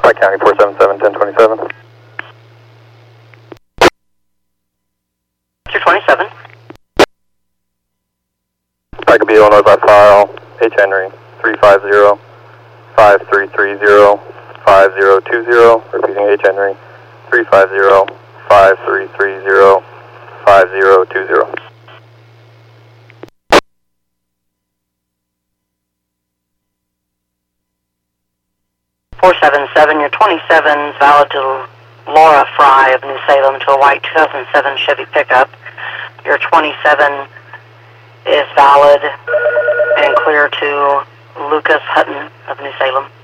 Pike County 477 1027. 227. Pike B, Illinois by file, H. Henry 350 5330 5020. Repeating H. Henry 350 5330 5020. 477, your 27 is valid to Laura Fry of New Salem to a white 2007 Chevy pickup. Your 27 is valid and clear to Lucas Hutton of New Salem.